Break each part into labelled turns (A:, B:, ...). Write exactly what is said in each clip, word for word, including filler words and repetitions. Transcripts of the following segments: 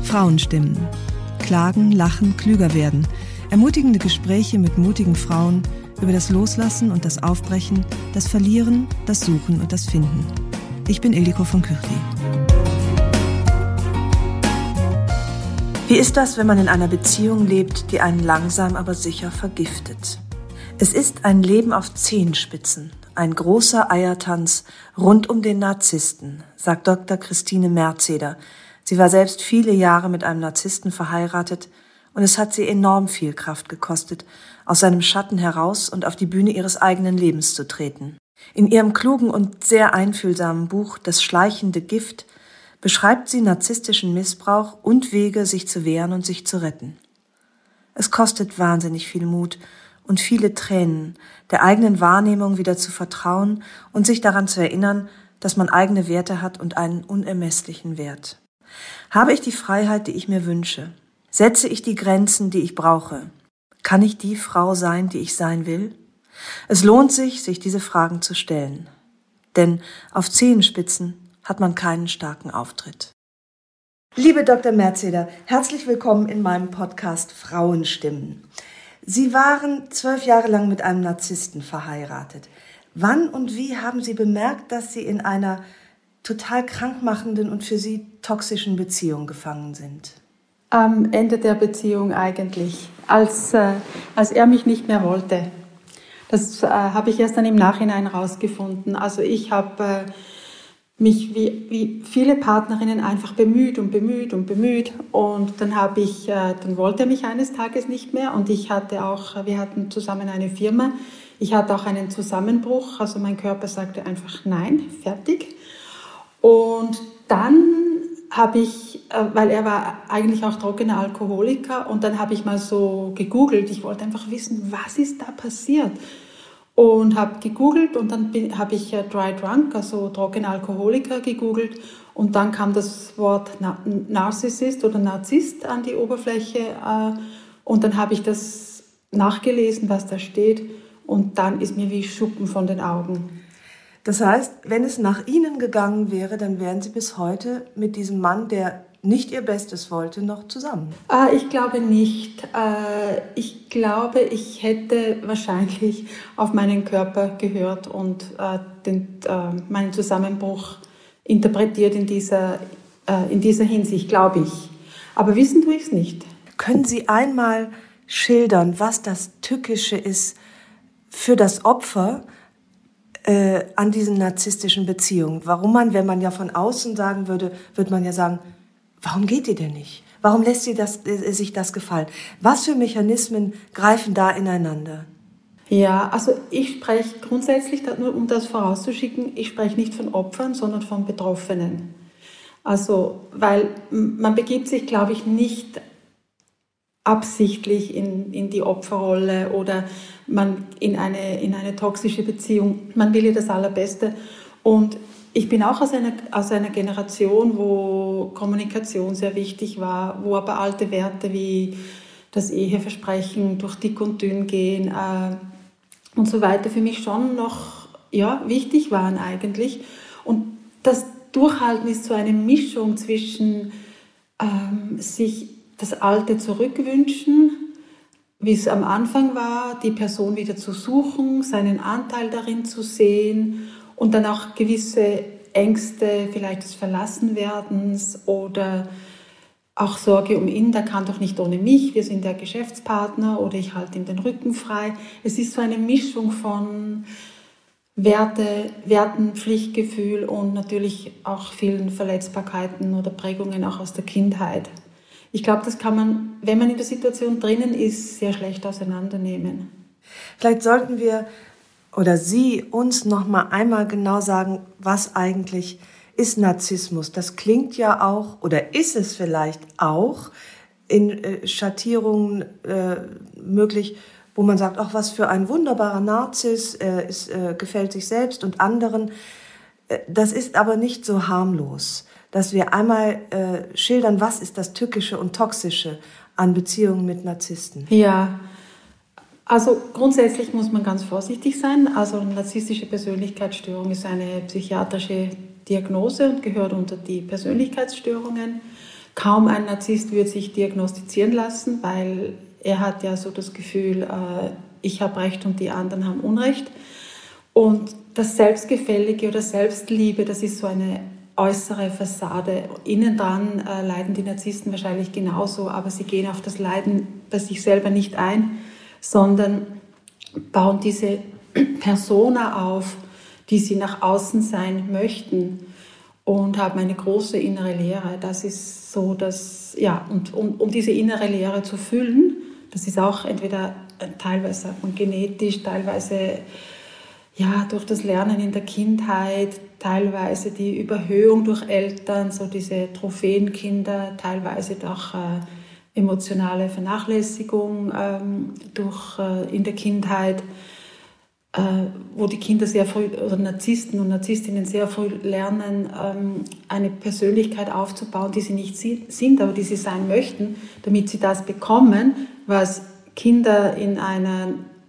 A: Frauenstimmen. Klagen, lachen, klüger werden. Ermutigende Gespräche mit mutigen Frauen über das Loslassen und das Aufbrechen, das Verlieren, das Suchen und das Finden. Ich bin Ildiko von Kürti. Wie ist das, wenn man in einer Beziehung lebt, die einen langsam aber sicher vergiftet? Es ist ein Leben auf Zehenspitzen, ein großer Eiertanz rund um den Narzissten, sagt Doktor Christine Merzeder. Sie war selbst viele Jahre mit einem Narzissten verheiratet und es hat sie enorm viel Kraft gekostet, aus seinem Schatten heraus und auf die Bühne ihres eigenen Lebens zu treten. In ihrem klugen und sehr einfühlsamen Buch »Das schleichende Gift« beschreibt sie narzisstischen Missbrauch und Wege, sich zu wehren und sich zu retten. Es kostet wahnsinnig viel Mut und viele Tränen, der eigenen Wahrnehmung wieder zu vertrauen und sich daran zu erinnern, dass man eigene Werte hat und einen unermesslichen Wert. Habe ich die Freiheit, die ich mir wünsche? Setze ich die Grenzen, die ich brauche? Kann ich die Frau sein, die ich sein will? Es lohnt sich, sich diese Fragen zu stellen. Denn auf Zehenspitzen hat man keinen starken Auftritt. Liebe Doktor Merzeder, herzlich willkommen in meinem Podcast Frauenstimmen. Sie waren zwölf Jahre lang mit einem Narzissten verheiratet. Wann und wie haben Sie bemerkt, dass Sie in einer total krankmachenden und für Sie toxischen Beziehung gefangen sind?
B: Am Ende der Beziehung eigentlich, als, äh, als er mich nicht mehr wollte. Das äh, habe ich erst dann im Nachhinein rausgefunden. Also ich habe äh, mich wie, wie viele Partnerinnen einfach bemüht und bemüht und bemüht und dann habe ich, äh, dann wollte er mich eines Tages nicht mehr und ich hatte auch, wir hatten zusammen eine Firma, ich hatte auch einen Zusammenbruch, also mein Körper sagte einfach nein, fertig. Und dann habe ich, weil er war eigentlich auch trockener Alkoholiker und dann habe ich mal so gegoogelt, ich wollte einfach wissen, was ist da passiert und habe gegoogelt und dann habe ich Dry Drunk, also trockener Alkoholiker gegoogelt und dann kam das Wort Narzissist oder Narzisst an die Oberfläche und dann habe ich das nachgelesen, was da steht und dann ist mir wie Schuppen von den Augen.
A: Das heißt, wenn es nach Ihnen gegangen wäre, dann wären Sie bis heute mit diesem Mann, der nicht Ihr Bestes wollte, noch zusammen?
B: Äh, ich glaube nicht. Äh, ich glaube, ich hätte wahrscheinlich auf meinen Körper gehört und äh, den, äh, meinen Zusammenbruch interpretiert in dieser, äh, in dieser Hinsicht, glaube ich. Aber wissen tue ich es nicht.
A: Können Sie einmal schildern, was das Tückische ist für das Opfer, Äh, an diesen narzisstischen Beziehungen? Warum man, wenn man ja von außen sagen würde, würde man ja sagen, warum geht die denn nicht? Warum lässt sie das, äh, sich das gefallen? Was für Mechanismen greifen da ineinander?
B: Ja, also ich spreche grundsätzlich, nur um das vorauszuschicken, ich spreche nicht von Opfern, sondern von Betroffenen. Also, weil man begibt sich, glaube ich, nicht absichtlich in, in die Opferrolle oder man in eine, in eine toxische Beziehung. Man will ja das Allerbeste. Und ich bin auch aus einer, aus einer Generation, wo Kommunikation sehr wichtig war, wo aber alte Werte wie das Eheversprechen durch dick und dünn gehen äh, und so weiter für mich schon noch ja, wichtig waren eigentlich. Und das Durchhalten ist so eine Mischung zwischen ähm, sich das Alte zurückwünschen, wie es am Anfang war, die Person wieder zu suchen, seinen Anteil darin zu sehen und dann auch gewisse Ängste, vielleicht des Verlassenwerdens oder auch Sorge um ihn, der kann doch nicht ohne mich, wir sind der Geschäftspartner oder ich halte ihm den Rücken frei. Es ist so eine Mischung von Werte, Werten, Pflichtgefühl und natürlich auch vielen Verletzbarkeiten oder Prägungen auch aus der Kindheit. Ich glaube, das kann man, wenn man in der Situation drinnen ist, sehr schlecht auseinandernehmen.
A: Vielleicht sollten wir oder Sie uns noch mal einmal genau sagen, was eigentlich ist Narzissmus. Das klingt ja auch, oder ist es vielleicht auch, in äh, Schattierungen äh, möglich, wo man sagt, ach, was für ein wunderbarer Narziss, er ist, äh, gefällt sich selbst und anderen. Äh, das ist aber nicht so harmlos, dass wir einmal äh, schildern, was ist das Tückische und Toxische an Beziehungen mit Narzissten.
B: Ja, also grundsätzlich muss man ganz vorsichtig sein. Also narzisstische Persönlichkeitsstörung ist eine psychiatrische Diagnose und gehört unter die Persönlichkeitsstörungen. Kaum ein Narzisst würde sich diagnostizieren lassen, weil er hat ja so das Gefühl, äh, ich habe Recht und die anderen haben Unrecht. Und das Selbstgefällige oder Selbstliebe, das ist so eine äußere Fassade. Innen dran äh, leiden die Narzissten wahrscheinlich genauso, aber sie gehen auf das Leiden bei sich selber nicht ein, sondern bauen diese Persona auf, die sie nach außen sein möchten und haben eine große innere Leere. Das ist so, dass, ja, und um, um diese innere Leere zu füllen, das ist auch entweder teilweise sagt man, genetisch, teilweise ja, durch das Lernen in der Kindheit, teilweise die Überhöhung durch Eltern, so diese Trophäenkinder, teilweise durch äh, emotionale Vernachlässigung ähm, durch, äh, in der Kindheit, äh, wo die Kinder sehr früh, oder Narzissten und Narzisstinnen sehr früh lernen, ähm, eine Persönlichkeit aufzubauen, die sie nicht sind, aber die sie sein möchten, damit sie das bekommen, was Kinder in einer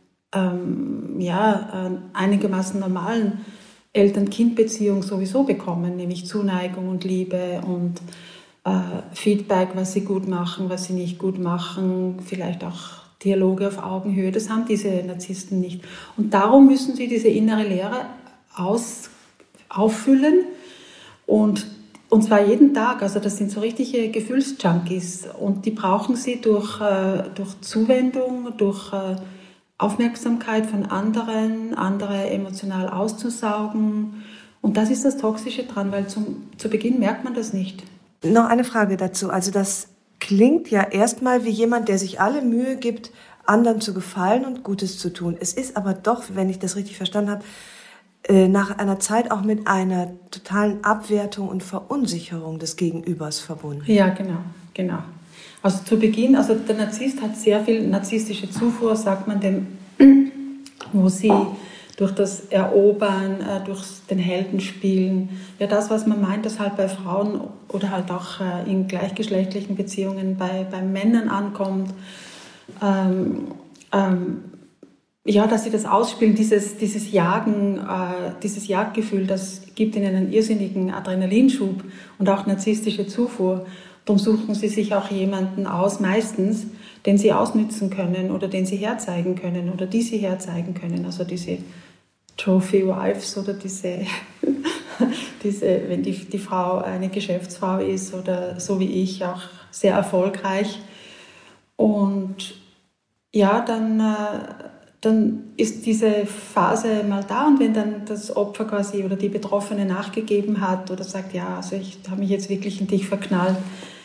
B: ähm, ja, äh, einigermaßen normalen Eltern-Kind-Beziehung sowieso bekommen, nämlich Zuneigung und Liebe und äh, Feedback, was sie gut machen, was sie nicht gut machen, vielleicht auch Dialoge auf Augenhöhe. Das haben diese Narzissten nicht. Und darum müssen sie diese innere Leere aus, auffüllen und, und zwar jeden Tag. Also das sind so richtige Gefühlsjunkies und die brauchen sie durch, äh, durch Zuwendung, durch äh, Aufmerksamkeit von anderen, andere emotional auszusaugen. Und das ist das Toxische dran, weil zum, zu Beginn merkt man das nicht.
A: Noch eine Frage dazu. Also das klingt ja erstmal wie jemand, der sich alle Mühe gibt, anderen zu gefallen und Gutes zu tun. Es ist aber doch, wenn ich das richtig verstanden habe, nach einer Zeit auch mit einer totalen Abwertung und Verunsicherung des Gegenübers verbunden.
B: Ja, genau, genau. Also zu Beginn, also der Narzisst hat sehr viel narzisstische Zufuhr, sagt man dem, wo sie durch das Erobern, durch den Heldenspielen, ja das, was man meint, das halt bei Frauen oder halt auch in gleichgeschlechtlichen Beziehungen bei, bei Männern ankommt, ähm, ähm, ja, dass sie das ausspielen, dieses, dieses Jagen, äh, dieses Jagdgefühl, das gibt ihnen einen irrsinnigen Adrenalinschub und auch narzisstische Zufuhr. Darum suchen sie sich auch jemanden aus, meistens, den sie ausnützen können oder den sie herzeigen können oder die sie herzeigen können. Also diese Trophy Wives oder diese, diese wenn die, die Frau eine Geschäftsfrau ist oder so wie ich auch sehr erfolgreich. Und ja, dann, äh, dann ist diese Phase mal da und wenn dann das Opfer quasi oder die Betroffene nachgegeben hat oder sagt, ja, also ich habe mich jetzt wirklich in dich verknallt,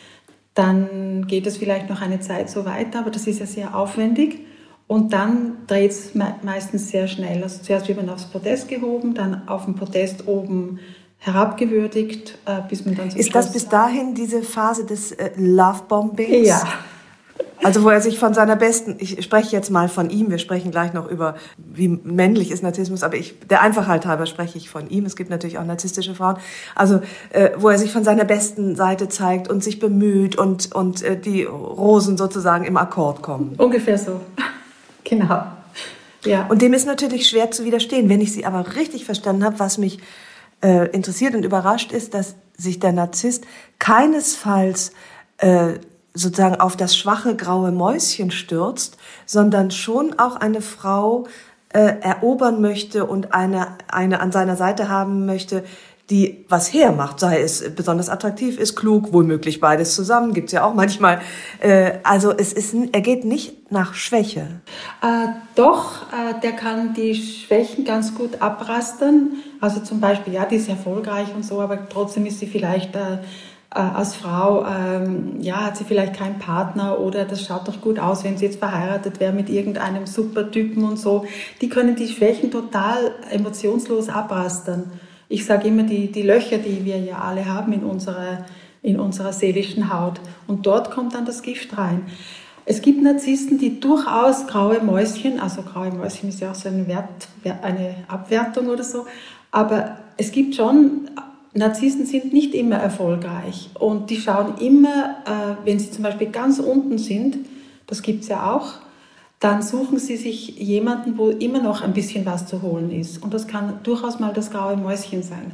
B: dann geht es vielleicht noch eine Zeit so weiter, aber das ist ja sehr aufwendig. Und dann dreht es me- meistens sehr schnell. Also zuerst wird man aufs Podest gehoben, dann auf dem Podest oben herabgewürdigt, äh, bis man dann zum
A: Ist
B: Schluss...
A: das bis dahin diese Phase des äh, Lovebombings?
B: Ja.
A: Also wo er sich von seiner besten, ich spreche jetzt mal von ihm, wir sprechen gleich noch über, wie männlich ist Narzissmus, aber ich, der Einfachheit halber spreche ich von ihm, es gibt natürlich auch narzisstische Frauen, also äh, wo er sich von seiner besten Seite zeigt und sich bemüht und, und äh, die Rosen sozusagen im Akkord kommen.
B: Ungefähr so, genau. Ja.
A: Und dem ist natürlich schwer zu widerstehen. Wenn ich Sie aber richtig verstanden habe, was mich äh, interessiert und überrascht ist, dass sich der Narzisst keinesfalls äh, sozusagen auf das schwache graue Mäuschen stürzt, sondern schon auch eine Frau äh, erobern möchte und eine, eine an seiner Seite haben möchte, die was hermacht, sei es besonders attraktiv ist, klug, womöglich beides zusammen, gibt's ja auch manchmal. Äh, also es ist, er geht nicht nach Schwäche.
B: Äh, doch, äh, der kann die Schwächen ganz gut abrastern. Also zum Beispiel, ja, die ist erfolgreich und so, aber trotzdem ist sie vielleicht... Äh, als Frau, ähm, ja, hat sie vielleicht keinen Partner oder das schaut doch gut aus, wenn sie jetzt verheiratet wäre mit irgendeinem Supertypen und so. Die können die Schwächen total emotionslos abrastern. Ich sage immer, die, die Löcher, die wir ja alle haben in unserer, in unserer seelischen Haut. Und dort kommt dann das Gift rein. Es gibt Narzissten, die durchaus graue Mäuschen, also graue Mäuschen ist ja auch so ein Wert, eine Abwertung oder so, aber es gibt schon... Narzissten sind nicht immer erfolgreich und die schauen immer, äh, wenn sie zum Beispiel ganz unten sind, das gibt es ja auch, dann suchen sie sich jemanden, wo immer noch ein bisschen was zu holen ist. Und das kann durchaus mal das graue Mäuschen sein,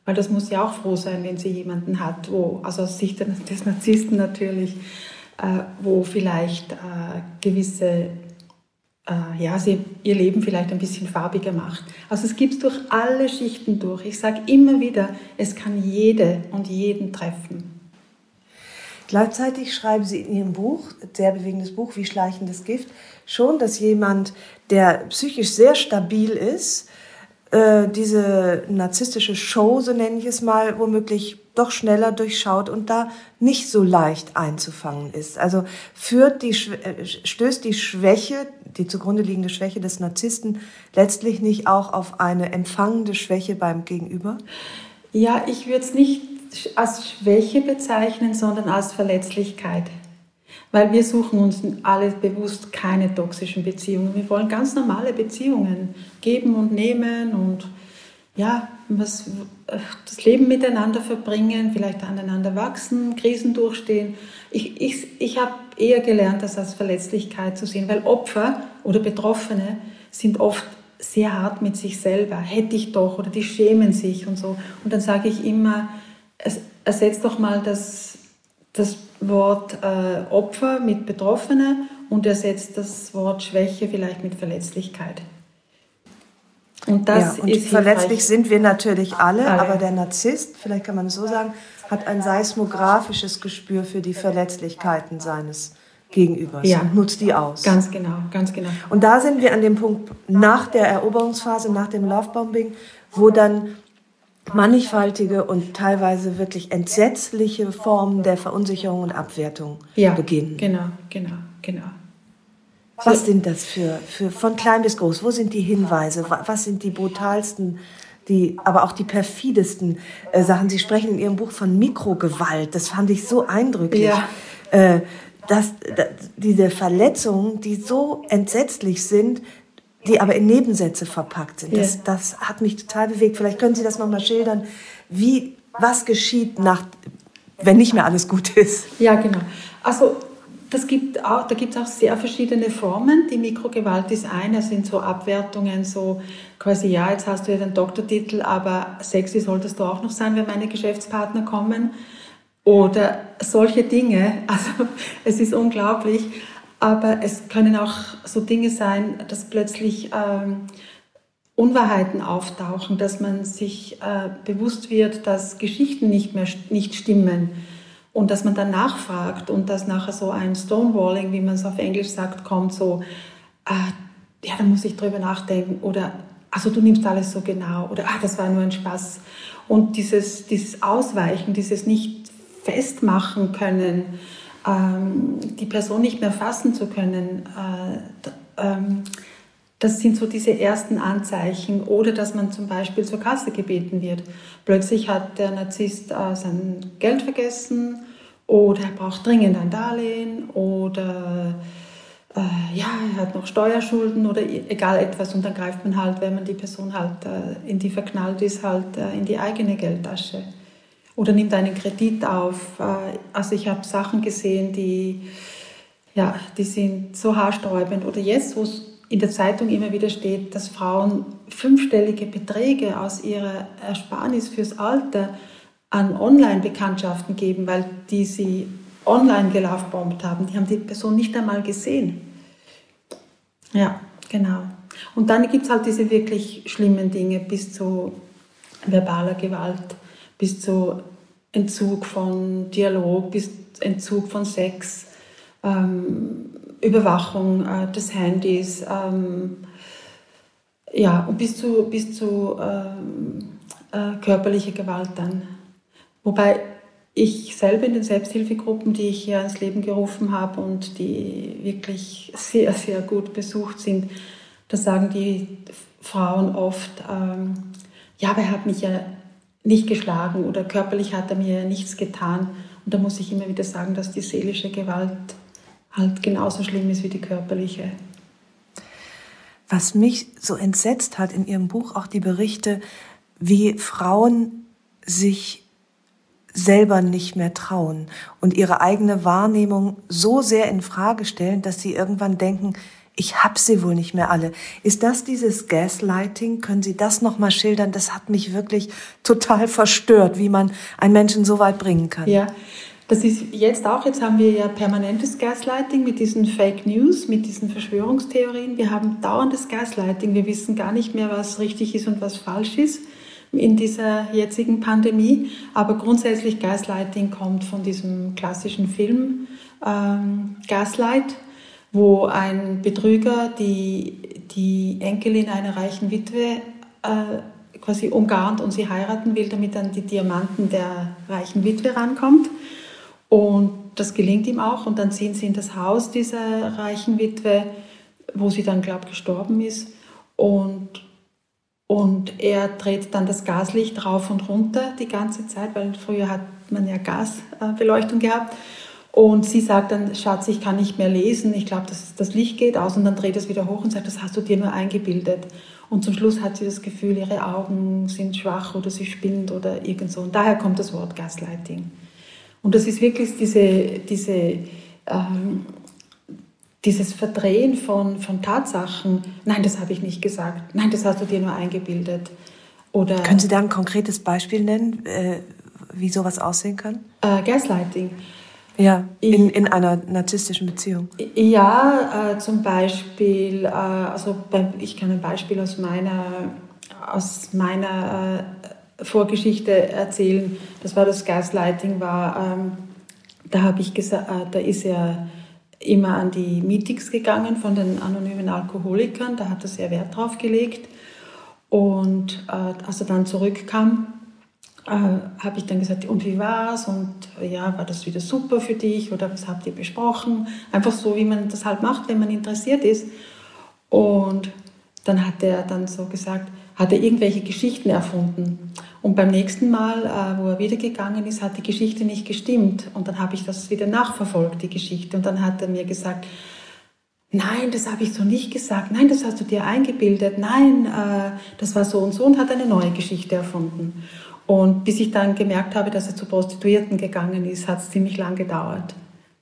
B: Weil das muss ja auch froh sein, wenn sie jemanden hat, wo, also aus Sicht des Narzissten natürlich, äh, wo vielleicht äh, gewisse, äh, ja, sie ihr Leben vielleicht ein bisschen farbiger macht. Also es gibt es durch alle Schichten durch. Ich sage immer wieder, es kann jede und jeden treffen.
A: Gleichzeitig schreiben Sie in Ihrem Buch, sehr bewegendes Buch, Wie schleichendes Gift, schon, dass jemand, der psychisch sehr stabil ist, äh, diese narzisstische Show, so nenne ich es mal, womöglich doch schneller durchschaut und da nicht so leicht einzufangen ist. Also führt die, stößt die Schwäche, die zugrunde liegende Schwäche des Narzissten letztlich nicht auch auf eine empfangende Schwäche beim Gegenüber?
B: Ja, ich würde es nicht als Schwäche bezeichnen, sondern als Verletzlichkeit. Weil wir suchen uns alle bewusst keine toxischen Beziehungen. Wir wollen ganz normale Beziehungen geben und nehmen und ja, was, das Leben miteinander verbringen, vielleicht aneinander wachsen, Krisen durchstehen. Ich, ich, ich habe eher gelernt, das als Verletzlichkeit zu sehen, weil Opfer oder Betroffene sind oft sehr hart mit sich selber. Hätte ich doch, oder die schämen sich und so. Und dann sage ich immer, ersetzt doch mal das, das Wort äh, Opfer mit Betroffene und ersetzt das Wort Schwäche vielleicht mit Verletzlichkeit.
A: Und das ja, und ist verletzlich hilfreich. Sind wir natürlich alle, alle, aber der Narzisst, vielleicht kann man es so sagen, hat ein seismografisches Gespür für die Verletzlichkeiten seines Gegenübers ja. und nutzt die aus.
B: Ganz genau, ganz genau.
A: Und da sind wir an dem Punkt nach der Eroberungsphase, nach dem Lovebombing, wo dann mannigfaltige und teilweise wirklich entsetzliche Formen der Verunsicherung und Abwertung
B: ja,
A: beginnen.
B: Genau, genau, genau.
A: Was sind das für, für, von klein bis groß? Wo sind die Hinweise? Was sind die brutalsten, die, aber auch die perfidesten äh, Sachen? Sie sprechen in Ihrem Buch von Mikrogewalt. Das fand ich so eindrücklich. Ja. Äh, dass, dass diese Verletzungen, die so entsetzlich sind, die aber in Nebensätze verpackt sind. Das, ja. das hat mich total bewegt. Vielleicht können Sie das nochmal schildern, wie, was geschieht, nach, wenn nicht mehr alles gut ist.
B: Ja, genau. Also das gibt auch, da gibt es auch sehr verschiedene Formen. Die Mikrogewalt ist eine, das sind so Abwertungen, so quasi, ja, jetzt hast du ja den Doktortitel, aber sexy solltest du auch noch sein, wenn meine Geschäftspartner kommen. Oder solche Dinge. Also es ist unglaublich. Aber es können auch so Dinge sein, dass plötzlich ähm, Unwahrheiten auftauchen, dass man sich äh, bewusst wird, dass Geschichten nicht mehr nicht stimmen und dass man dann nachfragt und dass nachher so ein Stonewalling, wie man es auf Englisch sagt, kommt, so, äh, ja, da muss ich drüber nachdenken oder, also du nimmst alles so genau oder, ah, das war nur ein Spaß. Und dieses, dieses Ausweichen, dieses nicht festmachen können, die Person nicht mehr fassen zu können, das sind so diese ersten Anzeichen. Oder dass man zum Beispiel zur Kasse gebeten wird. Plötzlich hat der Narzisst sein Geld vergessen oder er braucht dringend ein Darlehen oder ja, er hat noch Steuerschulden oder egal etwas. Und dann greift man halt, wenn man die Person halt in die verknallt ist, halt in die eigene Geldtasche. Oder nimmt einen Kredit auf. Also ich habe Sachen gesehen, die, ja, die sind so haarsträubend. Oder jetzt, wo es in der Zeitung immer wieder steht, dass Frauen fünfstellige Beträge aus ihrer Ersparnis fürs Alter an Online-Bekanntschaften geben, weil die sie online gelovebombt haben. Die haben die Person nicht einmal gesehen. Ja, genau. Und dann gibt es halt diese wirklich schlimmen Dinge bis zu verbaler Gewalt, bis zu Entzug von Dialog, bis Entzug von Sex, ähm, Überwachung äh, des Handys, ähm, ja, und bis zu, bis zu ähm, äh, körperlicher Gewalt dann. Wobei ich selber in den Selbsthilfegruppen, die ich hier ins Leben gerufen habe und die wirklich sehr, sehr gut besucht sind, da sagen die Frauen oft, ähm, ja, aber er hat mich ja nicht geschlagen oder körperlich hat er mir nichts getan. Und da muss ich immer wieder sagen, dass die seelische Gewalt halt genauso schlimm ist wie die körperliche.
A: Was mich so entsetzt hat in Ihrem Buch, auch die Berichte, wie Frauen sich selber nicht mehr trauen und ihre eigene Wahrnehmung so sehr in Frage stellen, dass sie irgendwann denken, ich hab sie wohl nicht mehr alle. Ist das dieses Gaslighting? Können Sie das nochmal schildern? Das hat mich wirklich total verstört, wie man einen Menschen so weit bringen kann.
B: Ja, das ist jetzt auch, jetzt haben wir ja permanentes Gaslighting mit diesen Fake News, mit diesen Verschwörungstheorien. Wir haben dauerndes Gaslighting. Wir wissen gar nicht mehr, was richtig ist und was falsch ist in dieser jetzigen Pandemie. Aber grundsätzlich Gaslighting kommt von diesem klassischen Film ähm, Gaslight, wo ein Betrüger die, die Enkelin einer reichen Witwe äh, quasi umgarnt und sie heiraten will, damit dann die Diamanten der reichen Witwe rankommt. Und das gelingt ihm auch. Und dann ziehen sie in das Haus dieser reichen Witwe, wo sie dann, glaube ich, gestorben ist. Und, und er dreht dann das Gaslicht rauf und runter die ganze Zeit, weil früher hat man ja Gasbeleuchtung gehabt. Und sie sagt dann, Schatz, ich kann nicht mehr lesen, ich glaube, das, das Licht geht aus. Und dann dreht es wieder hoch und sagt, das hast du dir nur eingebildet. Und zum Schluss hat sie das Gefühl, ihre Augen sind schwach oder sie spinnt oder irgend so. Und daher kommt das Wort Gaslighting. Und das ist wirklich diese, diese, ähm, dieses Verdrehen von, von Tatsachen. Nein, das habe ich nicht gesagt. Nein, das hast du dir nur eingebildet. Oder,
A: können Sie da ein konkretes Beispiel nennen, äh, wie sowas aussehen kann?
B: Äh, Gaslighting.
A: Ja, in, in einer narzisstischen Beziehung.
B: Ja, äh, zum Beispiel, äh, also bei, ich kann ein Beispiel aus meiner, aus meiner äh, Vorgeschichte erzählen. Das war das Gaslighting, war, ähm, da habe ich gesagt, äh, da ist er immer an die Meetings gegangen von den anonymen Alkoholikern, da hat er sehr Wert drauf gelegt. Und äh, als er dann zurückkam, äh, habe ich dann gesagt, und wie war's? Und ja, war das wieder super für dich? Oder was habt ihr besprochen? Einfach so, wie man das halt macht, wenn man interessiert ist. Und dann hat er dann so gesagt, hat er irgendwelche Geschichten erfunden. Und beim nächsten Mal, äh, wo er wieder gegangen ist, hat die Geschichte nicht gestimmt. Und dann habe ich das wieder nachverfolgt, die Geschichte. Und dann hat er mir gesagt, nein, das habe ich so nicht gesagt. Nein, das hast du dir eingebildet. Nein, äh, das war so und so, und hat eine neue Geschichte erfunden. Und bis ich dann gemerkt habe, dass er zu Prostituierten gegangen ist, hat es ziemlich lang gedauert.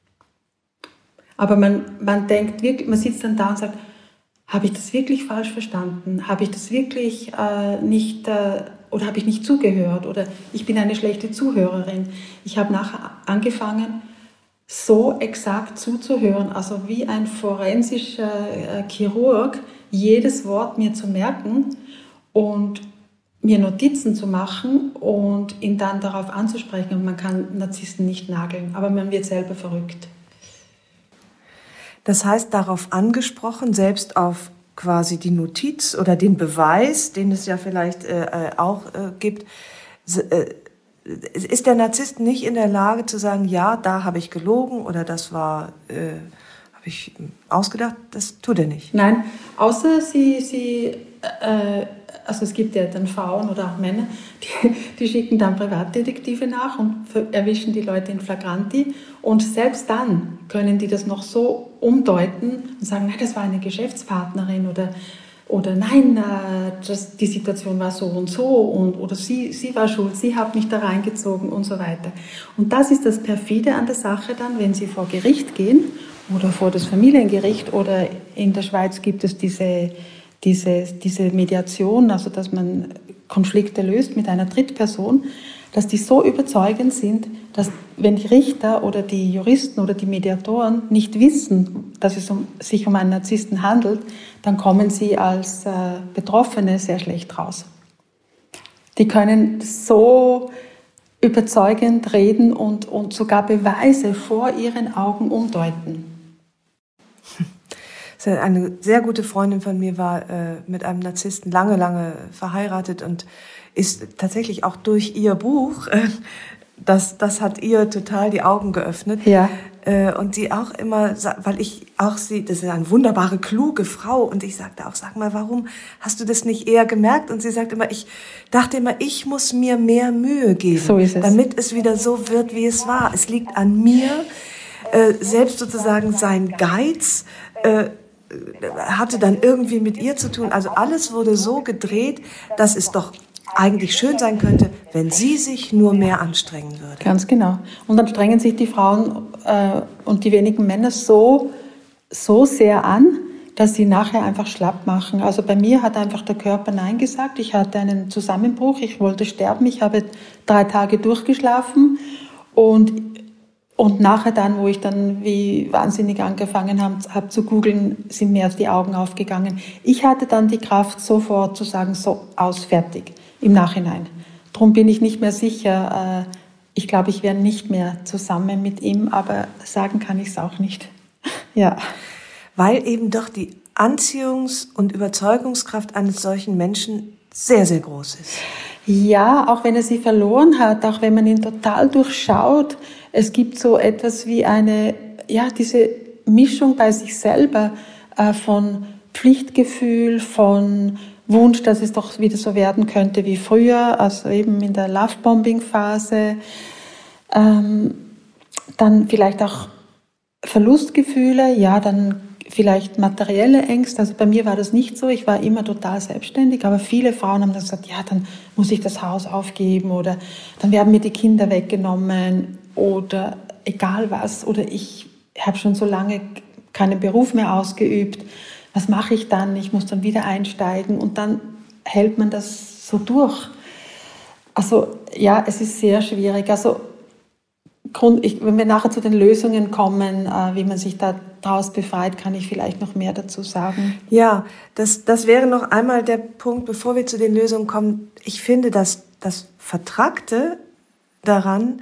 B: Aber man, man denkt wirklich, man sitzt dann da und sagt, habe ich das wirklich falsch verstanden? Habe ich das wirklich äh, nicht, äh, oder habe ich nicht zugehört? Oder ich bin eine schlechte Zuhörerin. Ich habe nachher angefangen, so exakt zuzuhören, also wie ein forensischer äh, Chirurg, jedes Wort mir zu merken und mir Notizen zu machen und ihn dann darauf anzusprechen. Und man kann Narzissten nicht nageln, aber man wird selber verrückt.
A: Das heißt, darauf angesprochen, selbst auf quasi die Notiz oder den Beweis, den es ja vielleicht äh, auch äh, gibt, äh, ist der Narzisst nicht in der Lage zu sagen, ja, da habe ich gelogen oder das war, äh, habe ich ausgedacht, das tut er nicht.
B: Nein, außer sie, sie äh, also es gibt ja dann Frauen oder auch Männer, die, die schicken dann Privatdetektive nach und erwischen die Leute in Flagranti. Und selbst dann können die das noch so umdeuten und sagen, nein, das war eine Geschäftspartnerin oder, oder nein, das, die Situation war so und so und, oder sie, sie war schuld, sie hat mich da reingezogen und so weiter. Und das ist das Perfide an der Sache dann, wenn sie vor Gericht gehen oder vor das Familiengericht oder in der Schweiz gibt es diese Diese, diese Mediation, also dass man Konflikte löst mit einer Drittperson, dass die so überzeugend sind, dass wenn die Richter oder die Juristen oder die Mediatoren nicht wissen, dass es um, sich um einen Narzissten handelt, dann kommen sie als äh, Betroffene sehr schlecht raus. Die können so überzeugend reden und, und sogar Beweise vor ihren Augen umdeuten.
A: Eine sehr gute Freundin von mir war äh, mit einem Narzissten lange, lange verheiratet und ist tatsächlich auch durch ihr Buch, äh, das, das hat ihr total die Augen geöffnet.
B: Ja.
A: Äh, und sie auch immer, weil ich auch sie, das ist eine wunderbare, kluge Frau, und ich sagte auch, sag mal, warum hast du das nicht eher gemerkt? Und sie sagt immer, ich dachte immer, ich muss mir mehr Mühe geben,
B: so ist es.
A: Damit es wieder so wird, wie es war. Es liegt an mir, äh, selbst sozusagen sein Geiz, äh, hatte dann irgendwie mit ihr zu tun. Also alles wurde so gedreht, dass es doch eigentlich schön sein könnte, wenn sie sich nur mehr anstrengen würde.
B: Ganz genau. Und dann strengen sich die Frauen äh, und die wenigen Männer so, so sehr an, dass sie nachher einfach schlapp machen. Also bei mir hat einfach der Körper Nein gesagt. Ich hatte einen Zusammenbruch, ich wollte sterben. Ich habe drei Tage durchgeschlafen und, und nachher dann, wo ich dann wie wahnsinnig angefangen habe, habe zu googeln, sind mir erst die Augen aufgegangen. Ich hatte dann die Kraft, sofort zu sagen, so, aus, fertig, im Nachhinein. Darum bin ich nicht mehr sicher. Ich glaube, ich wäre nicht mehr zusammen mit ihm, aber sagen kann ich es auch nicht. Ja.
A: Weil eben doch die Anziehungs- und Überzeugungskraft eines solchen Menschen sehr, sehr groß ist.
B: Ja, auch wenn er sie verloren hat, auch wenn man ihn total durchschaut. Es gibt so etwas wie eine, ja, diese Mischung bei sich selber äh, von Pflichtgefühl, von Wunsch, dass es doch wieder so werden könnte wie früher, also eben in der Lovebombing-Phase. Ähm, dann vielleicht auch Verlustgefühle, ja, dann vielleicht materielle Ängste. Also bei mir war das nicht so. Ich war immer total selbstständig, aber viele Frauen haben dann gesagt, ja, dann muss ich das Haus aufgeben oder dann werden mir die Kinder weggenommen oder egal was. Oder ich habe schon so lange keinen Beruf mehr ausgeübt. Was mache ich dann? Ich muss dann wieder einsteigen und dann hält man das so durch. Also ja, es ist sehr schwierig. Also Grund, ich, wenn wir nachher zu den Lösungen kommen, äh, wie man sich da daraus befreit, kann ich vielleicht noch mehr dazu sagen.
A: Ja, das, das wäre noch einmal der Punkt, bevor wir zu den Lösungen kommen. Ich finde, dass das Vertrackte daran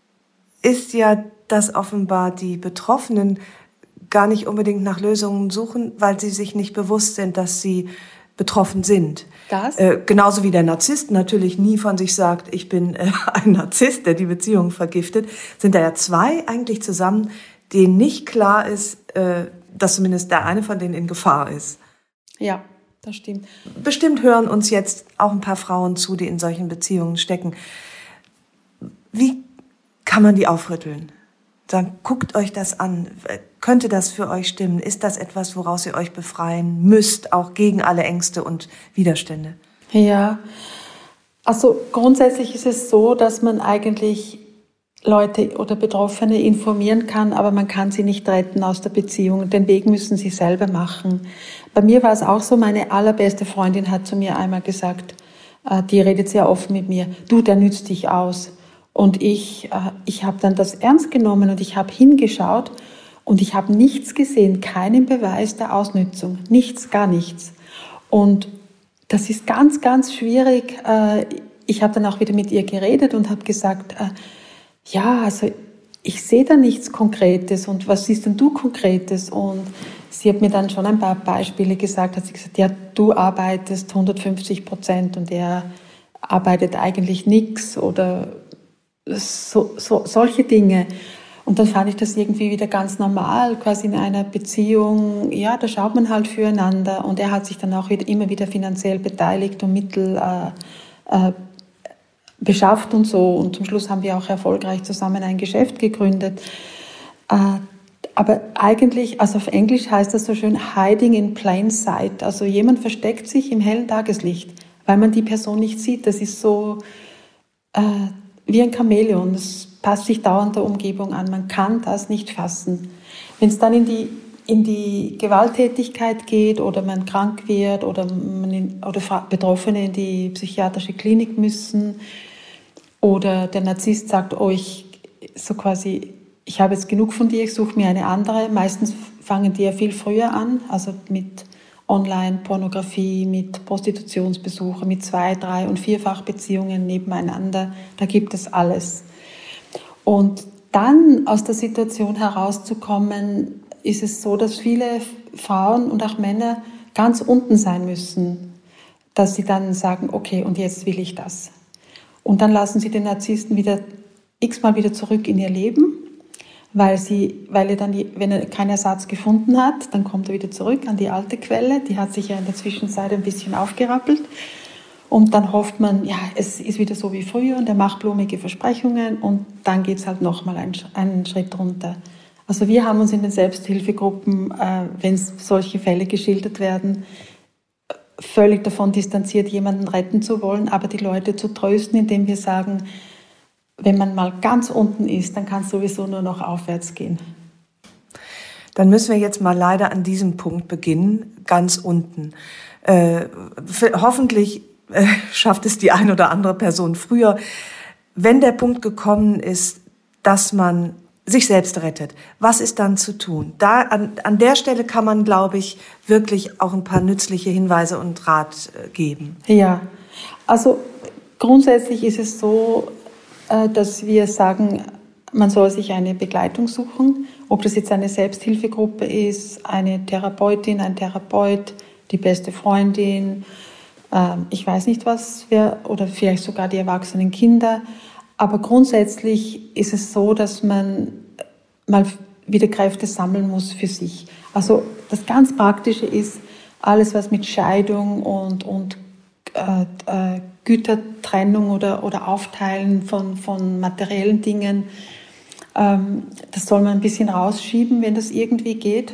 A: ist ja, dass offenbar die Betroffenen gar nicht unbedingt nach Lösungen suchen, weil sie sich nicht bewusst sind, dass sie betroffen sind.
B: Das?
A: Äh, genauso wie der Narzisst natürlich nie von sich sagt, ich bin äh, ein Narzisst, der die Beziehung vergiftet, sind da ja zwei eigentlich zusammen, denen nicht klar ist, äh, dass zumindest der eine von denen in Gefahr ist.
B: Ja, das stimmt.
A: Bestimmt hören uns jetzt auch ein paar Frauen zu, die in solchen Beziehungen stecken. Wie kann man die aufrütteln? Dann guckt euch das an. Könnte das für euch stimmen? Ist das etwas, woraus ihr euch befreien müsst, auch gegen alle Ängste und Widerstände?
B: Ja, also grundsätzlich ist es so, dass man eigentlich Leute oder Betroffene informieren kann, aber man kann sie nicht retten aus der Beziehung. Den Weg müssen sie selber machen. Bei mir war es auch so, meine allerbeste Freundin hat zu mir einmal gesagt, die redet sehr offen mit mir, du, der nützt dich aus. Und ich, ich habe dann das ernst genommen und ich habe hingeschaut und ich habe nichts gesehen, keinen Beweis der Ausnützung, nichts, gar nichts. Und das ist ganz, ganz schwierig. Ich habe dann auch wieder mit ihr geredet und habe gesagt, ja, also ich sehe da nichts Konkretes und was siehst denn du Konkretes? Und sie hat mir dann schon ein paar Beispiele gesagt, hat sie gesagt, ja, du arbeitest hundertfünfzig Prozent und er arbeitet eigentlich nichts oder so, so, solche Dinge. Und dann fand ich das irgendwie wieder ganz normal, quasi in einer Beziehung, ja, da schaut man halt füreinander und er hat sich dann auch wieder, immer wieder finanziell beteiligt und Mittel äh, äh, beschafft und so und zum Schluss haben wir auch erfolgreich zusammen ein Geschäft gegründet. Äh, aber eigentlich, also auf Englisch heißt das so schön, hiding in plain sight, also jemand versteckt sich im hellen Tageslicht, weil man die Person nicht sieht, das ist so äh, wie ein Chamäleon, das passt sich dauernd der Umgebung an, man kann das nicht fassen. Wenn es dann in die, in die Gewalttätigkeit geht oder man krank wird oder, man in, oder Betroffene in die psychiatrische Klinik müssen oder der Narzisst sagt, oh, ich, so quasi, ich habe jetzt genug von dir, ich suche mir eine andere. Meistens fangen die ja viel früher an, also mit Online-Pornografie, mit Prostitutionsbesuchen, mit zwei-, drei- und vierfach-Beziehungen nebeneinander. Da gibt es alles. Und dann aus der Situation herauszukommen, ist es so, dass viele Frauen und auch Männer ganz unten sein müssen, dass sie dann sagen, okay, und jetzt will ich das. Und dann lassen sie den Narzissten wieder x-mal wieder zurück in ihr Leben, weil sie, weil er dann, die, wenn er keinen Ersatz gefunden hat, dann kommt er wieder zurück an die alte Quelle. Die hat sich ja in der Zwischenzeit ein bisschen aufgerappelt. Und dann hofft man, ja, es ist wieder so wie früher und er macht blumige Versprechungen und dann geht es halt nochmal einen, einen Schritt runter. Also wir haben uns in den Selbsthilfegruppen, äh, wenn solche Fälle geschildert werden, völlig davon distanziert, jemanden retten zu wollen, aber die Leute zu trösten, indem wir sagen, wenn man mal ganz unten ist, dann kann es sowieso nur noch aufwärts gehen.
A: Dann müssen wir jetzt mal leider an diesem Punkt beginnen, ganz unten. Äh, für, hoffentlich äh, schafft es die eine oder andere Person früher, wenn der Punkt gekommen ist, dass man sich selbst rettet. Was ist dann zu tun? Da an, an der Stelle kann man, glaube ich, wirklich auch ein paar nützliche Hinweise und Rat äh, geben.
B: Ja, also grundsätzlich ist es so, äh, dass wir sagen, man soll sich eine Begleitung suchen, ob das jetzt eine Selbsthilfegruppe ist, eine Therapeutin, ein Therapeut, die beste Freundin, äh, ich weiß nicht was, wer, oder vielleicht sogar die erwachsenen Kinder. Aber grundsätzlich ist es so, dass man mal wieder Kräfte sammeln muss für sich. Also das ganz Praktische ist, alles was mit Scheidung und, und äh, äh, Gütertrennung oder, oder Aufteilen von, von materiellen Dingen, ähm, das soll man ein bisschen rausschieben, wenn das irgendwie geht.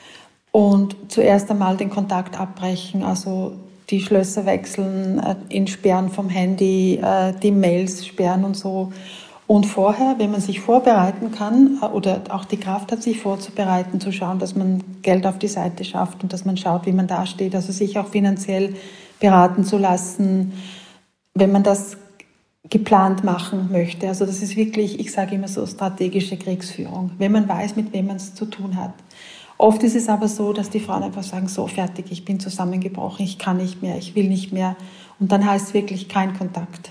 B: Und zuerst einmal den Kontakt abbrechen, also die Schlösser wechseln, äh, entsperren vom Handy, äh, die Mails sperren und so. Und vorher, wenn man sich vorbereiten kann äh, oder auch die Kraft hat, sich vorzubereiten, zu schauen, dass man Geld auf die Seite schafft und dass man schaut, wie man dasteht, also sich auch finanziell beraten zu lassen, wenn man das geplant machen möchte. Also das ist wirklich, ich sage immer so, strategische Kriegsführung, wenn man weiß, mit wem man es zu tun hat. Oft ist es aber so, dass die Frauen einfach sagen, so fertig, ich bin zusammengebrochen, ich kann nicht mehr, ich will nicht mehr. Und dann heißt es wirklich kein Kontakt.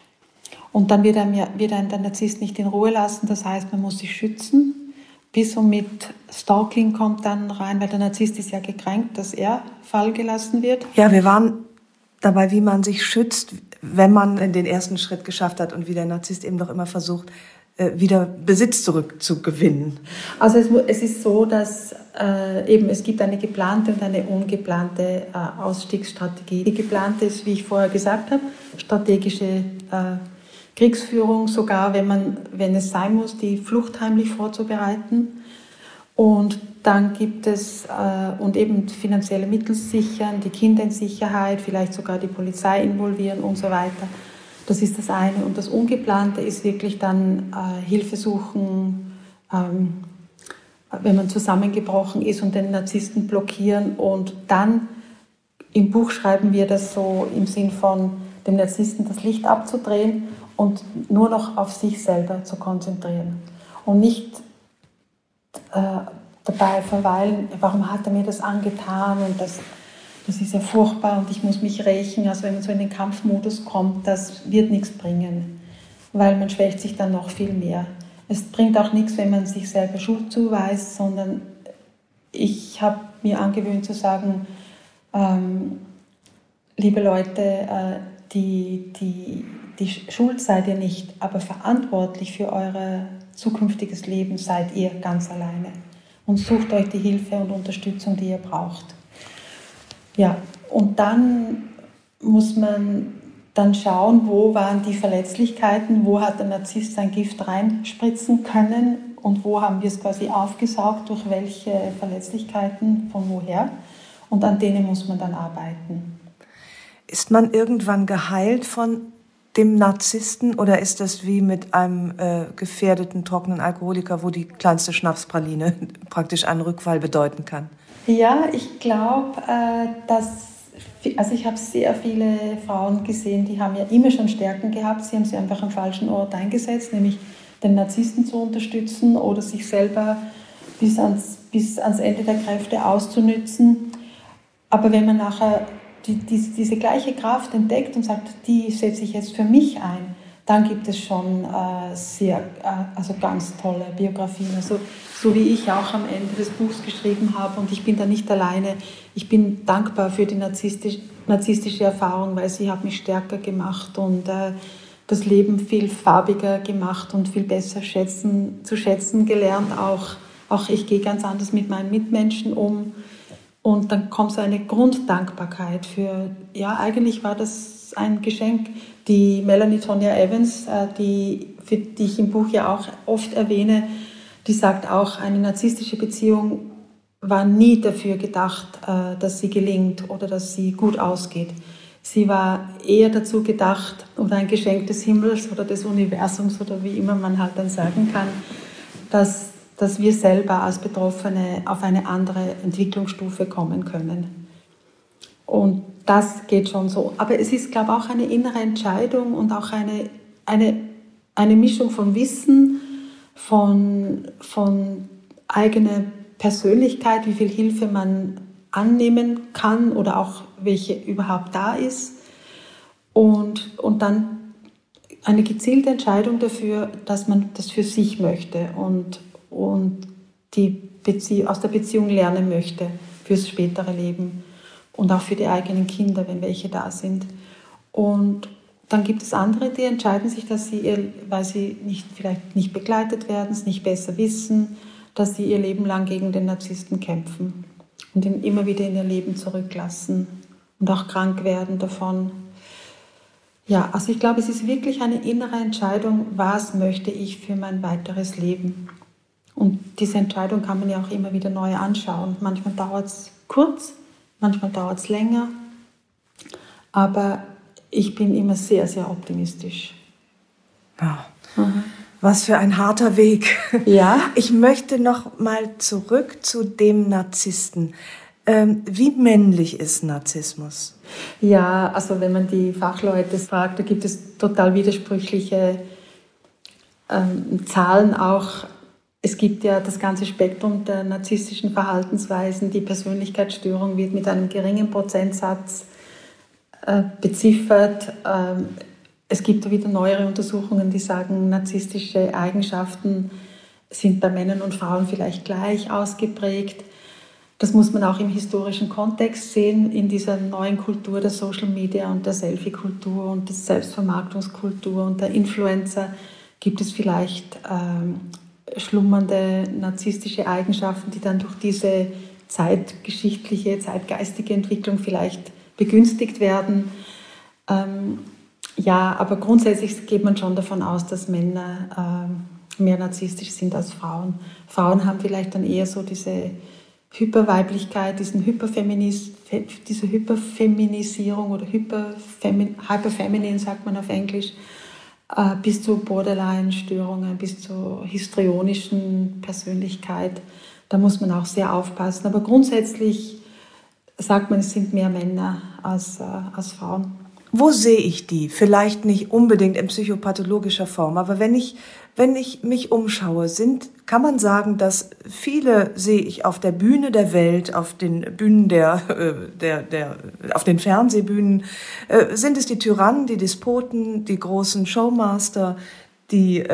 B: Und dann wird einem, wird einem der Narzisst nicht in Ruhe lassen, das heißt, man muss sich schützen. Bis und mit Stalking kommt dann rein, weil der Narzisst ist ja gekränkt, dass er fallen gelassen wird.
A: Ja, wir waren dabei, wie man sich schützt, wenn man den ersten Schritt geschafft hat und wie der Narzisst eben doch immer versucht, wieder Besitz zurückzugewinnen.
B: Also es, es ist so, dass äh, eben es gibt eine geplante und eine ungeplante äh, Ausstiegsstrategie. Die geplante ist, wie ich vorher gesagt habe, strategische äh, Kriegsführung, sogar wenn man, wenn es sein muss, die Flucht heimlich vorzubereiten. Und dann gibt es äh, und eben finanzielle Mittel sichern, die Kinder in Sicherheit, vielleicht sogar die Polizei involvieren und so weiter. Das ist das eine. Und das Ungeplante ist wirklich dann äh, Hilfe suchen, ähm, wenn man zusammengebrochen ist und den Narzissten blockieren. Und dann im Buch schreiben wir das so im Sinn von dem Narzissten das Licht abzudrehen und nur noch auf sich selber zu konzentrieren. Und nicht äh, dabei verweilen, warum hat er mir das angetan und das... Das ist ja furchtbar und ich muss mich rächen. Also wenn man so in den Kampfmodus kommt, das wird nichts bringen, weil man schwächt sich dann noch viel mehr. Es bringt auch nichts, wenn man sich selber Schuld zuweist, sondern ich habe mir angewöhnt zu sagen, ähm, liebe Leute, äh, die, die, die Schuld seid ihr nicht, aber verantwortlich für euer zukünftiges Leben seid ihr ganz alleine. Und sucht euch die Hilfe und Unterstützung, die ihr braucht. Ja, und dann muss man dann schauen, wo waren die Verletzlichkeiten, wo hat der Narzisst sein Gift reinspritzen können und wo haben wir es quasi aufgesaugt, durch welche Verletzlichkeiten, von woher. Und an denen muss man dann arbeiten.
A: Ist man irgendwann geheilt von dem Narzissten oder ist das wie mit einem äh, gefährdeten, trockenen Alkoholiker, wo die kleinste Schnapspraline praktisch einen Rückfall bedeuten kann?
B: Ja, ich glaube, äh, dass, also ich habe sehr viele Frauen gesehen, die haben ja immer schon Stärken gehabt, sie haben sie einfach am falschen Ort eingesetzt, nämlich den Narzissten zu unterstützen oder sich selber bis ans, bis ans Ende der Kräfte auszunützen. Aber wenn man nachher die, die, diese gleiche Kraft entdeckt und sagt, die setze ich jetzt für mich ein, dann gibt es schon äh, sehr, äh, also ganz tolle Biografien. Also, so wie ich auch am Ende des Buchs geschrieben habe und ich bin da nicht alleine. Ich bin dankbar für die narzisstisch, narzisstische Erfahrung, weil sie hat mich stärker gemacht und äh, das Leben viel farbiger gemacht und viel besser schätzen, zu schätzen gelernt. Auch, auch ich gehe ganz anders mit meinen Mitmenschen um und dann kommt so eine Grunddankbarkeit für, ja, eigentlich war das ein Geschenk. Die Melanie Tonya Evans, die, für die ich im Buch ja auch oft erwähne, die sagt auch, eine narzisstische Beziehung war nie dafür gedacht, dass sie gelingt oder dass sie gut ausgeht. Sie war eher dazu gedacht, oder ein Geschenk des Himmels oder des Universums oder wie immer man halt dann sagen kann, dass, dass wir selber als Betroffene auf eine andere Entwicklungsstufe kommen können. Und das geht schon so. Aber es ist, glaube ich, auch eine innere Entscheidung und auch eine, eine, eine Mischung von Wissen, von, von eigener Persönlichkeit, wie viel Hilfe man annehmen kann oder auch welche überhaupt da ist. Und, und dann eine gezielte Entscheidung dafür, dass man das für sich möchte und, und die Bezie- aus der Beziehung lernen möchte fürs spätere Leben und auch für die eigenen Kinder, wenn welche da sind. Und dann gibt es andere, die entscheiden sich, dass sie, ihr, weil sie nicht, vielleicht nicht begleitet werden, es nicht besser wissen, dass sie ihr Leben lang gegen den Narzissten kämpfen und ihn immer wieder in ihr Leben zurücklassen und auch krank werden davon. Ja, also ich glaube, es ist wirklich eine innere Entscheidung, was möchte ich für mein weiteres Leben. Und diese Entscheidung kann man ja auch immer wieder neu anschauen. Manchmal dauert es kurz, manchmal dauert es länger, aber ich bin immer sehr, sehr optimistisch.
A: Ja. Mhm. Was für ein harter Weg.
B: Ja.
A: Ich möchte noch mal zurück zu dem Narzissten. Ähm, wie männlich ist Narzissmus?
B: Ja, also wenn man die Fachleute fragt, da gibt es total widersprüchliche ähm, Zahlen auch. Es gibt ja das ganze Spektrum der narzisstischen Verhaltensweisen. Die Persönlichkeitsstörung wird mit einem geringen Prozentsatz äh, beziffert. Ähm, es gibt wieder neuere Untersuchungen, die sagen, narzisstische Eigenschaften sind bei Männern und Frauen vielleicht gleich ausgeprägt. Das muss man auch im historischen Kontext sehen, in dieser neuen Kultur der Social Media und der Selfie-Kultur und der Selbstvermarktungskultur und der Influencer gibt es vielleicht ähm, schlummernde narzisstische Eigenschaften, die dann durch diese zeitgeschichtliche, zeitgeistige Entwicklung vielleicht begünstigt werden. Ähm, ja, aber grundsätzlich geht man schon davon aus, dass Männer ähm, mehr narzisstisch sind als Frauen. Frauen haben vielleicht dann eher so diese Hyperweiblichkeit, diesen Hyperfeminis, diese Hyperfeminisierung oder Hyperfemin, Hyperfeminin sagt man auf Englisch, äh, bis zu Borderline-Störungen, bis zur histrionischen Persönlichkeit. Da muss man auch sehr aufpassen. Aber grundsätzlich sagt man, es sind mehr Männer als, äh, als Frauen.
A: Wo sehe ich die? Vielleicht nicht unbedingt in psychopathologischer Form, aber wenn ich, wenn ich mich umschaue, sind, kann man sagen, dass viele sehe ich auf der Bühne der Welt, auf den Bühnen der, der, der, auf den Fernsehbühnen, sind es die Tyrannen, die Despoten, die großen Showmaster, die,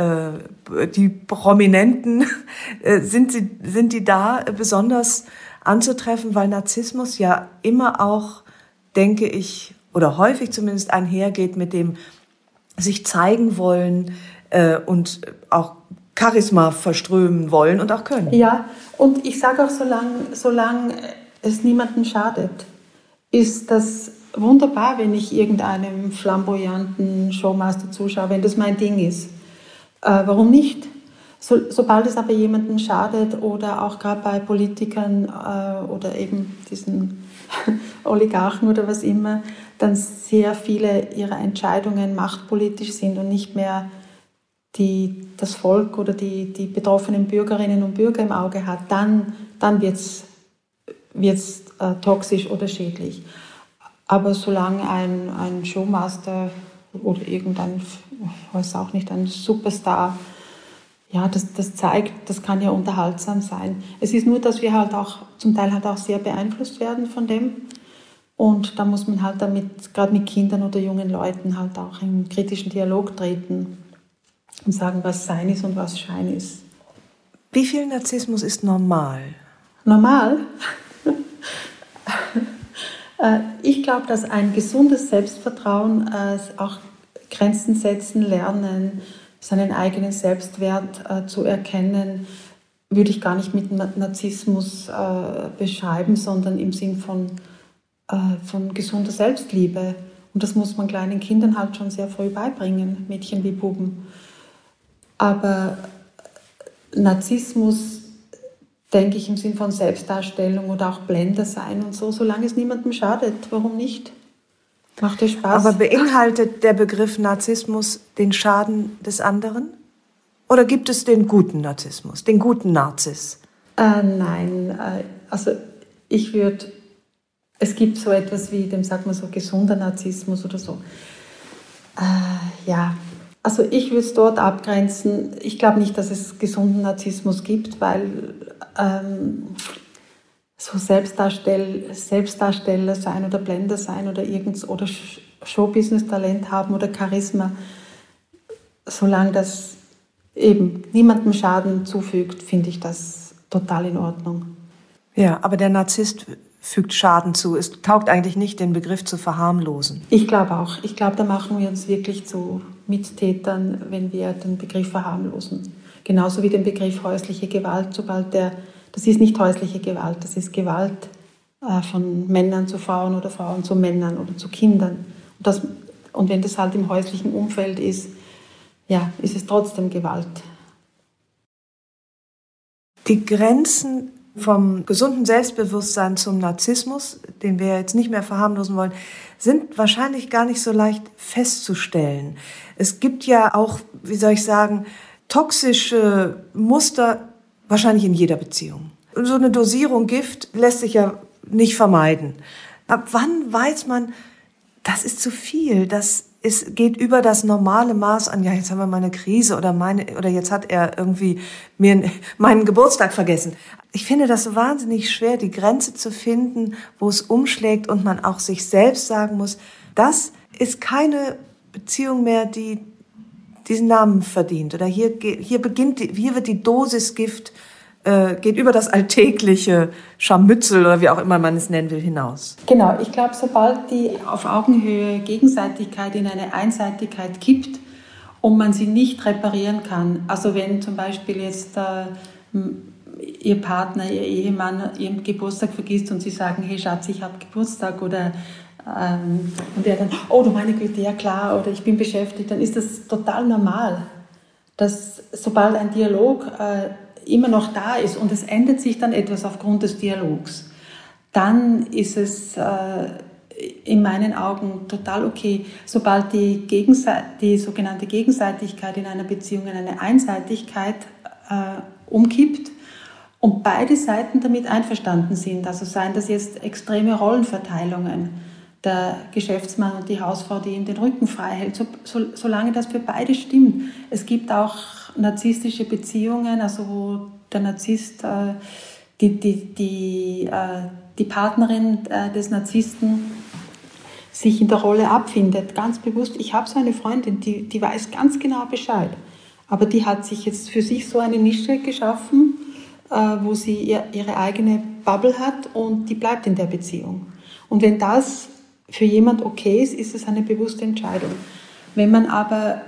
A: die Prominenten, sind sie, sind die da besonders anzutreffen, weil Narzissmus ja immer auch, denke ich, oder häufig zumindest einhergeht mit dem sich zeigen wollen äh, und auch Charisma verströmen wollen und auch können.
B: Ja, und ich sage auch, solange solang es niemandem schadet, ist das wunderbar, wenn ich irgendeinem flamboyanten Showmaster zuschaue, wenn das mein Ding ist. Äh, warum nicht? So, sobald es aber jemandem schadet oder auch gerade bei Politikern äh, oder eben diesen Oligarchen oder was immer, dann sehr viele ihrer Entscheidungen machtpolitisch sind und nicht mehr die, das Volk oder die, die betroffenen Bürgerinnen und Bürger im Auge hat, dann, dann wird es wird's, äh, toxisch oder schädlich. Aber solange ein, ein Showmaster oder irgendein, ich weiß auch nicht, ein Superstar, ja, das, das zeigt, das kann ja unterhaltsam sein. Es ist nur, dass wir halt auch zum Teil halt auch sehr beeinflusst werden von dem. Und da muss man halt damit, gerade mit Kindern oder jungen Leuten, halt auch in kritischen Dialog treten und sagen, was Sein ist und was Schein ist.
A: Wie viel Narzissmus ist normal?
B: Normal? Ich glaube, dass ein gesundes Selbstvertrauen, auch Grenzen setzen, lernen, seinen eigenen Selbstwert zu erkennen, würde ich gar nicht mit Narzissmus beschreiben, sondern im Sinn von von gesunder Selbstliebe. Und das muss man kleinen Kindern halt schon sehr früh beibringen, Mädchen wie Buben. Aber Narzissmus, denke ich, im Sinn von Selbstdarstellung oder auch Blender sein und so, solange es niemandem schadet, warum nicht? Macht dir Spaß.
A: Aber beinhaltet der Begriff Narzissmus den Schaden des anderen? Oder gibt es den guten Narzissmus, den guten Narziss?
B: Äh, nein, äh, also ich würde, es gibt so etwas wie, dem sagt man so, gesunder Narzissmus oder so. Äh, ja, also ich würde es dort abgrenzen. Ich glaube nicht, dass es gesunden Narzissmus gibt, weil ähm, so Selbstdarstell, Selbstdarsteller sein oder Blender sein oder irgend oder Showbusiness-Talent haben oder Charisma, solange das eben niemandem Schaden zufügt, finde ich das total in Ordnung.
A: Ja, aber der Narzisst fügt Schaden zu. Es taugt eigentlich nicht, den Begriff zu verharmlosen.
B: Ich glaube auch. Ich glaube, da machen wir uns wirklich zu Mittätern, wenn wir den Begriff verharmlosen. Genauso wie den Begriff häusliche Gewalt, sobald der, das ist nicht häusliche Gewalt, das ist Gewalt äh, von Männern zu Frauen oder Frauen zu Männern oder zu Kindern. Und, das, und wenn das halt im häuslichen Umfeld ist, ja, ist es trotzdem Gewalt.
A: Die Grenzen vom gesunden Selbstbewusstsein zum Narzissmus, den wir jetzt nicht mehr verharmlosen wollen, sind wahrscheinlich gar nicht so leicht festzustellen. Es gibt ja auch, wie soll ich sagen, toxische Muster wahrscheinlich in jeder Beziehung. So eine Dosierung Gift lässt sich ja nicht vermeiden. Ab wann weiß man, das ist zu viel, das es geht über das normale Maß an, ja, jetzt haben wir mal eine Krise oder meine, oder jetzt hat er irgendwie mir meinen Geburtstag vergessen. Ich finde das so wahnsinnig schwer, die Grenze zu finden, wo es umschlägt und man auch sich selbst sagen muss, das ist keine Beziehung mehr, die diesen Namen verdient. Oder hier, hier beginnt, hier wird die Dosis Gift, äh, geht über das alltägliche Scharmützel oder wie auch immer man es nennen will, hinaus.
B: Genau, ich glaube, sobald die auf Augenhöhe Gegenseitigkeit in eine Einseitigkeit kippt und man sie nicht reparieren kann, also wenn zum Beispiel jetzt äh, Ihr Partner, Ihr Ehemann Ihren Geburtstag vergisst und Sie sagen, hey Schatz, ich habe Geburtstag oder ähm, und er dann, oh du meine Güte, ja klar, oder ich bin beschäftigt, dann ist das total normal, dass sobald ein Dialog äh, immer noch da ist und es ändert sich dann etwas aufgrund des Dialogs, dann ist es äh, in meinen Augen total okay. Sobald die, Gegense- die sogenannte Gegenseitigkeit in einer Beziehung in eine Einseitigkeit äh, umkippt und beide Seiten damit einverstanden sind, also seien das jetzt extreme Rollenverteilungen, der Geschäftsmann und die Hausfrau, die ihm den Rücken frei hält, so, so, solange das für beide stimmt. Es gibt auch narzisstische Beziehungen, also wo der Narzisst, äh, die, die, die, äh, die Partnerin äh, des Narzissten sich in der Rolle abfindet, ganz bewusst. Ich habe so eine Freundin, die, die weiß ganz genau Bescheid, aber die hat sich jetzt für sich so eine Nische geschaffen, äh, wo sie ihr, ihre eigene Bubble hat und die bleibt in der Beziehung. Und wenn das für jemand okay ist, ist es eine bewusste Entscheidung. Wenn man aber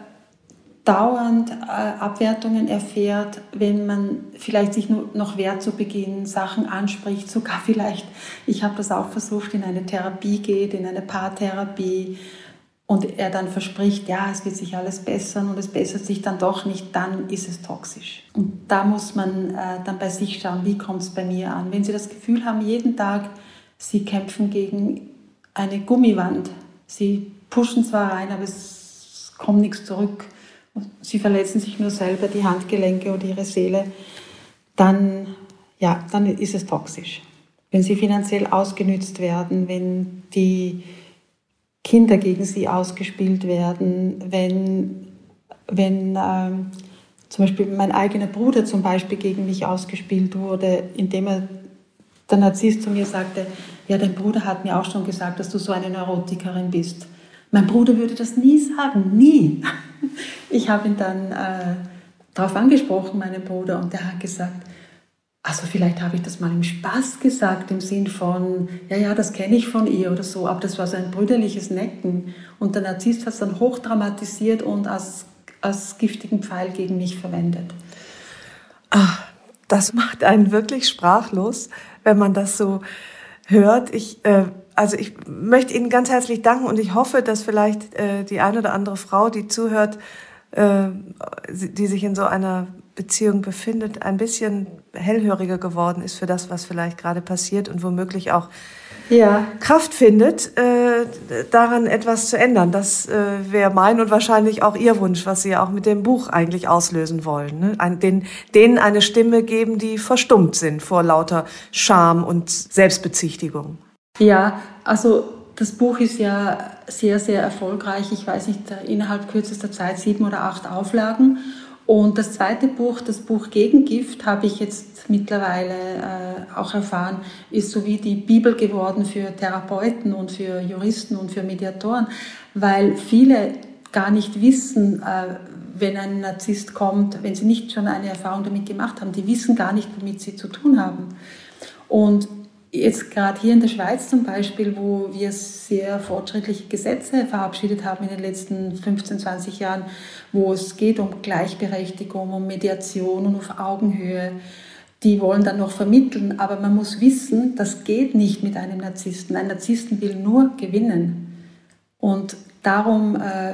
B: dauernd äh, Abwertungen erfährt, wenn man vielleicht sich nur noch wehrt zu Beginn, Sachen anspricht, sogar vielleicht, ich habe das auch versucht, in eine Therapie geht, in eine Paartherapie und er dann verspricht, ja, es wird sich alles bessern und es bessert sich dann doch nicht, dann ist es toxisch. Und da muss man äh, dann bei sich schauen, wie kommt es bei mir an. Wenn Sie das Gefühl haben, jeden Tag, Sie kämpfen gegen eine Gummiwand, Sie pushen zwar rein, aber es kommt nichts zurück, Sie verletzen sich nur selber die Handgelenke oder ihre Seele, dann, ja, dann ist es toxisch. Wenn sie finanziell ausgenützt werden, wenn die Kinder gegen sie ausgespielt werden, wenn, wenn ähm, zum Beispiel mein eigener Bruder zum Beispiel gegen mich ausgespielt wurde, indem er der Narzisst zu mir sagte, ja, dein Bruder hat mir auch schon gesagt, dass du so eine Neurotikerin bist. Mein Bruder würde das nie sagen, nie. Ich habe ihn dann äh, darauf angesprochen, meinen Bruder, und er hat gesagt, also vielleicht habe ich das mal im Spaß gesagt, im Sinn von, ja, ja, das kenne ich von ihr oder so, aber das war so ein brüderliches Necken. Und der Narzisst hat es dann hochdramatisiert und als, als giftigen Pfeil gegen mich verwendet.
A: Ach, das macht einen wirklich sprachlos, wenn man das so hört. Ich, äh, also ich möchte Ihnen ganz herzlich danken und ich hoffe, dass vielleicht äh, die eine oder andere Frau, die zuhört, äh, die sich in so einer Beziehung befindet, ein bisschen hellhöriger geworden ist für das, was vielleicht gerade passiert und womöglich auch ja. Kraft findet, äh, daran etwas zu ändern. Das äh, wäre mein und wahrscheinlich auch Ihr Wunsch, was Sie ja auch mit dem Buch eigentlich auslösen wollen. Ne? Ein, den, denen eine Stimme geben, die verstummt sind vor lauter Scham und Selbstbezichtigung.
B: Ja, also das Buch ist ja sehr, sehr erfolgreich. Ich weiß nicht, innerhalb kürzester Zeit sieben oder acht Auflagen. Und das zweite Buch, das Buch Gegengift, habe ich jetzt mittlerweile äh, auch erfahren, ist so wie die Bibel geworden für Therapeuten und für Juristen und für Mediatoren, weil viele gar nicht wissen, äh, wenn ein Narzisst kommt, wenn sie nicht schon eine Erfahrung damit gemacht haben, die wissen gar nicht, womit sie zu tun haben. Und jetzt gerade hier in der Schweiz zum Beispiel, wo wir sehr fortschrittliche Gesetze verabschiedet haben in den letzten fünfzehn, zwanzig Jahren, wo es geht um Gleichberechtigung, um Mediation und auf Augenhöhe. Die wollen dann noch vermitteln, aber man muss wissen, das geht nicht mit einem Narzissten. Ein Narzissten will nur gewinnen. Und darum äh,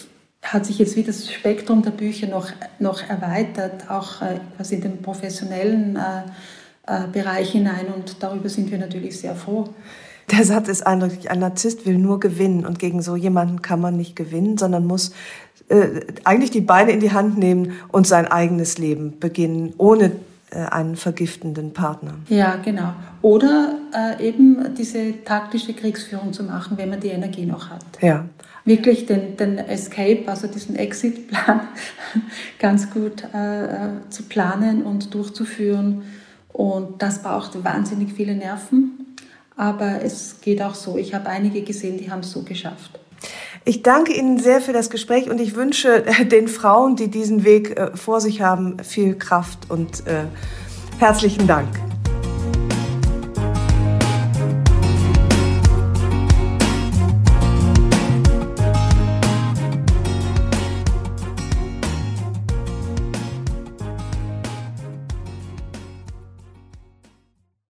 B: hat sich jetzt wieder das Spektrum der Bücher noch, noch erweitert, auch äh, quasi in den professionellen äh, Bereich hinein, und darüber sind wir natürlich sehr froh.
A: Der Satz ist eindrücklich, ein Narzisst will nur gewinnen, und gegen so jemanden kann man nicht gewinnen, sondern muss äh, eigentlich die Beine in die Hand nehmen und sein eigenes Leben beginnen, ohne äh, einen vergiftenden Partner.
B: Ja, genau. Oder äh, eben diese taktische Kriegsführung zu machen, wenn man die Energie noch hat.
A: Ja.
B: Wirklich den, den Escape, also diesen Exit-Plan ganz gut äh, zu planen und durchzuführen. Und das braucht wahnsinnig viele Nerven, aber es geht auch so. Ich habe einige gesehen, die haben es so geschafft.
A: Ich danke Ihnen sehr für das Gespräch und ich wünsche den Frauen, die diesen Weg äh, vor sich haben, viel Kraft und äh, herzlichen Dank.